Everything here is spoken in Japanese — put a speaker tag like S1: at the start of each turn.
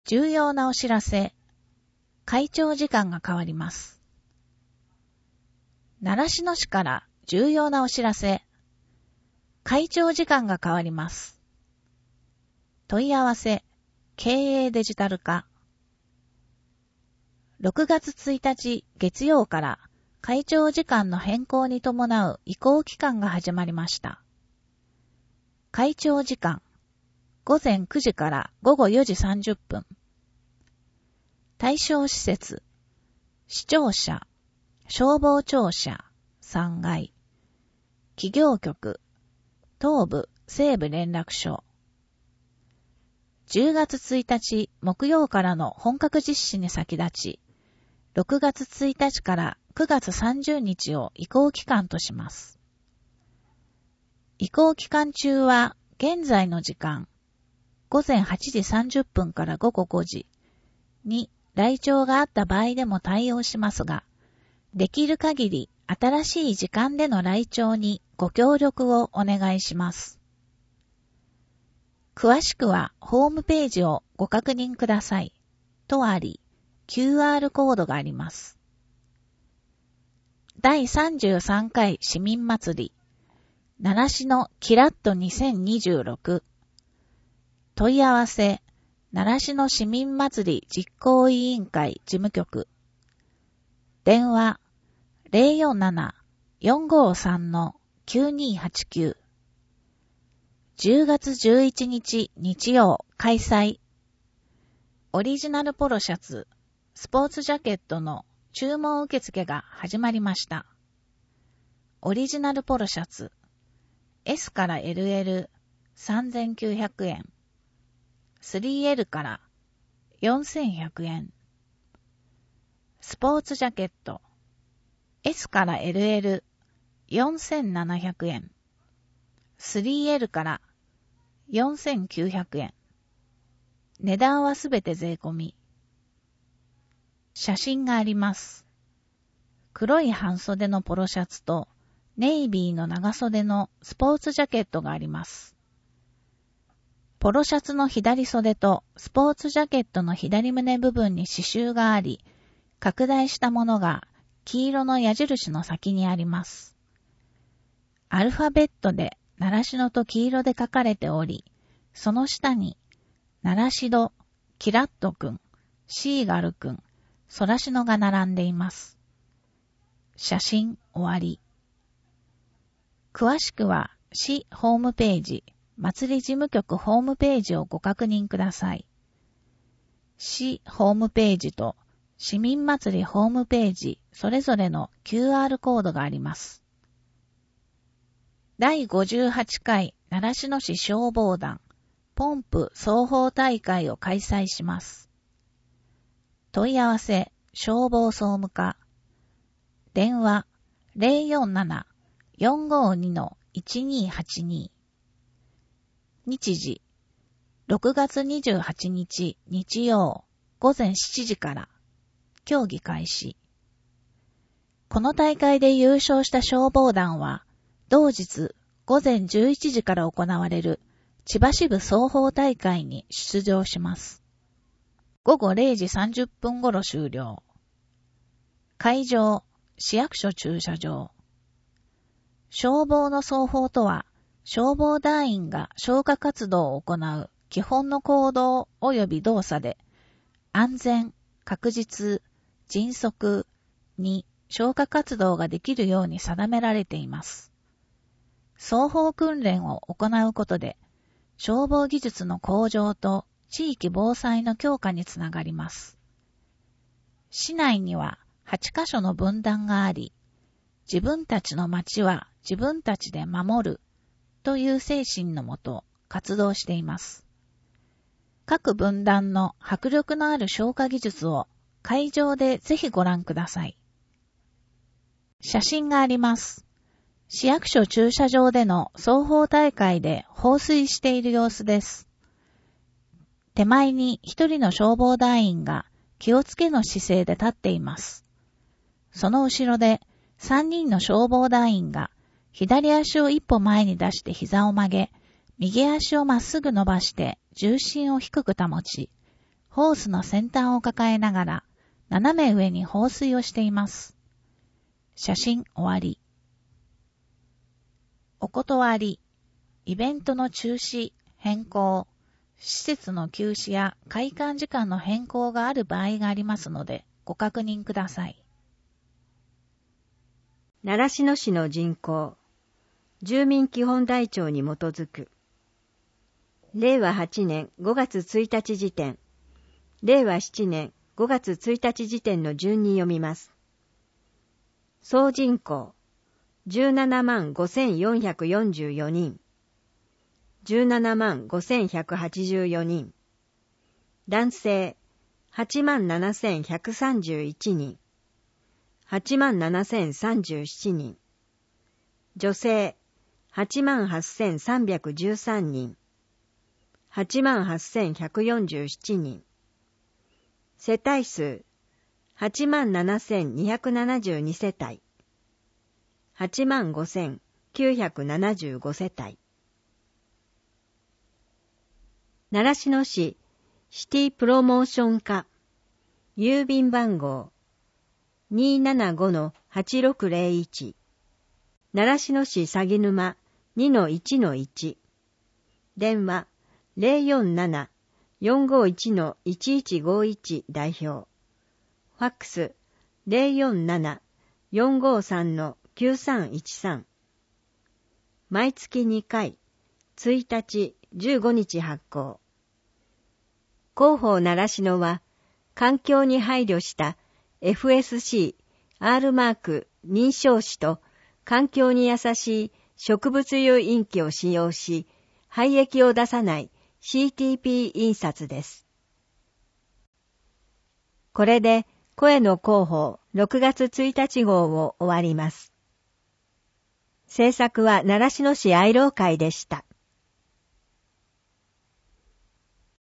S1: 重要なお知らせ。会長時間が変わります。習志野市から重要なお知らせ。会長時間が変わります。問い合わせ、経営デジタル化。6月1日月曜から会長時間の変更に伴う移行期間が始まりました。会長時間、午前9時から午後4時30分。対象施設、市庁舎、消防庁舎、3階、企業局、東部、西部連絡所。10月1日木曜からの本格実施に先立ち、6月1日から9月30日を移行期間とします。移行期間中は現在の時間、午前8時30分から午後5時に来庁があった場合でも対応しますが、できる限り新しい時間での来庁にご協力をお願いします。詳しくはホームページをご確認ください。とあり、QR コードがあります。第33回市民祭り、習志野キラッと2026。問い合わせ、習志野市民祭り実行委員会事務局。電話、047-453-9289。10月11日日曜開催。オリジナルポロシャツ、スポーツジャケットの注文受付が始まりました。オリジナルポロシャツ、S から LL3900 円。3L から4100円。スポーツジャケット、S から LL4700 円。3L から4900円。値段はすべて税込み。写真があります。黒い半袖のポロシャツとネイビーの長袖のスポーツジャケットがあります。ポロシャツの左袖とスポーツジャケットの左胸部分に刺繍があり、拡大したものが黄色の矢印の先にあります。アルファベットで習志野と黄色で書かれており、その下に習志野、キラッとくん、シーガルくん、ソラシノが並んでいます。写真終わり。詳しくは市ホームページ、祭り事務局ホームページをご確認ください。市ホームページと市民祭りホームページそれぞれの QR コードがあります。第58回習志野市消防団ポンプ奏法大会を開催します。問い合わせ消防総務課。電話 047-452-1282。日時6月28日日曜午前7時から競技開始。この大会で優勝した消防団は同日午前11時から行われる千葉支部奏法大会に出場します。午後0時30分頃終了。会場、市役所駐車場。消防の奏法とは、消防団員が消火活動を行う基本の行動及び動作で、安全、確実、迅速に消火活動ができるように定められています。奏法訓練を行うことで、消防技術の向上と地域防災の強化につながります。市内には8カ所の分団があり、自分たちの町は自分たちで守るという精神のもと活動しています。各分団の迫力のある消火技術を会場でぜひご覧ください。写真があります。市役所駐車場での奏法大会で放水している様子です。手前に一人の消防団員が気をつけの姿勢で立っています。その後ろで3人の消防団員が左足を一歩前に出して膝を曲げ、右足をまっすぐ伸ばして重心を低く保ち、 ホースの先端を抱えながら斜め上に放水をしています。写真終わり。お断り、イベントの中止、変更、施設の休止や開館時間の変更がある場合がありますのでご確認ください。
S2: 習志野市の人口、住民基本台帳に基づく。令和8年5月1日時点、令和7年5月1日時点の順に読みます。総人口、17万5444人。17万5184人。男性、8万7131人。8万7037人。女性、8万8313人。8万8147人。世帯数、8万7272世帯。8万5975世帯。習志野市シティプロモーション課、郵便番号 275-8601、習志野市鷺沼 2-1-1、電話 047-451-1151 代表、ファックス 047-453-9313、毎月2回、1日、15日発行。広報習志野は、環境に配慮した FSC、R マーク認証紙と環境に優しい植物油インキを使用し、廃液を出さない CTP 印刷です。これで声の広報6月1日号を終わります。制作は習志野市愛老会でした。